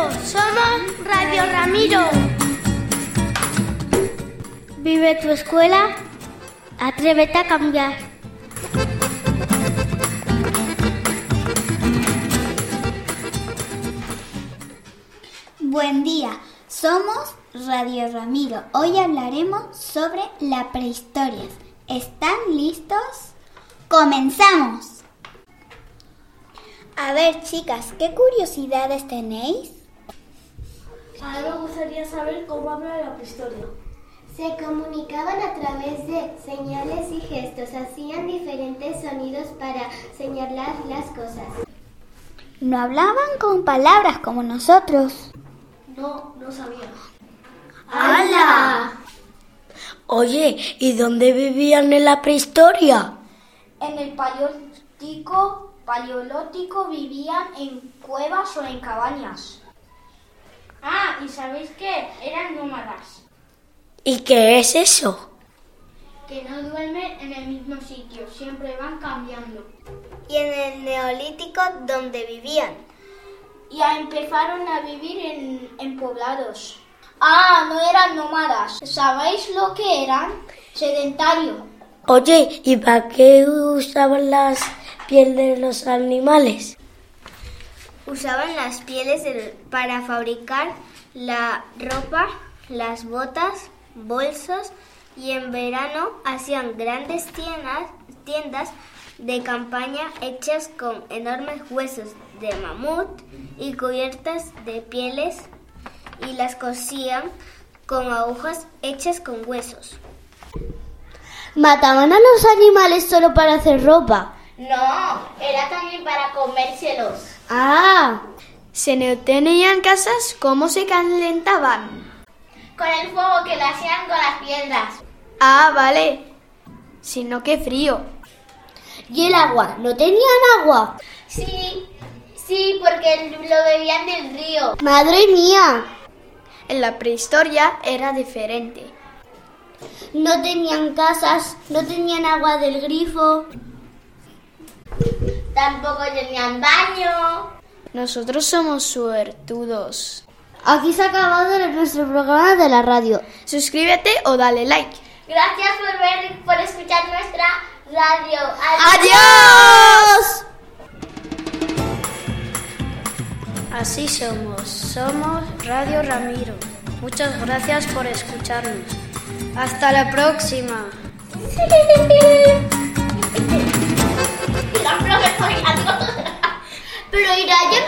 somos Radio Ramiro. Vive tu escuela, atrévete a cambiar. Buen día, somos Radio Ramiro. Hoy hablaremos sobre la prehistoria. ¿Están listos? ¡Comenzamos! A ver, chicas, ¿qué curiosidades tenéis? A mí me gustaría saber cómo habla la prehistoria. Se comunicaban a través de señales y gestos, hacían diferentes sonidos para señalar las cosas. No hablaban con palabras como nosotros. No sabía. ¡Hala! Oye, ¿y dónde vivían en la prehistoria? En el Paleolítico vivían en cuevas o en cabañas. Ah, ¿y sabéis qué? Eran nómadas. ¿Y qué es eso? Que no duermen en el mismo sitio, siempre van cambiando. ¿Y en el Neolítico dónde vivían? Ya empezaron a vivir en poblados. Ah, no eran nómadas. ¿Sabéis lo que eran? Sedentario. Oye, ¿y para qué usaban las pieles de los animales? Usaban las pieles para fabricar la ropa, las botas, bolsos y en verano hacían grandes tiendas de campaña hechas con enormes huesos de mamut y cubiertas de pieles y las cosían con agujas hechas con huesos. ¿Mataban a los animales solo para hacer ropa? No, era también para comérselos. ¡Ah! Si no tenían casas, ¿cómo se calentaban? Con el fuego que lo hacían con las piedras. Ah, vale. Si no, qué frío. ¿Y el agua? ¿No tenían agua? Sí, porque lo bebían del río. ¡Madre mía! En la prehistoria era diferente. No tenían casas, no tenían agua del grifo. Tampoco tenían baño. Nosotros somos suertudos. Aquí se ha acabado nuestro programa de la radio. Suscríbete o dale like. Gracias por escuchar nuestra radio. ¡Adiós! Así somos Radio Ramiro. Muchas gracias por escucharnos. Hasta la próxima. Pero Irayan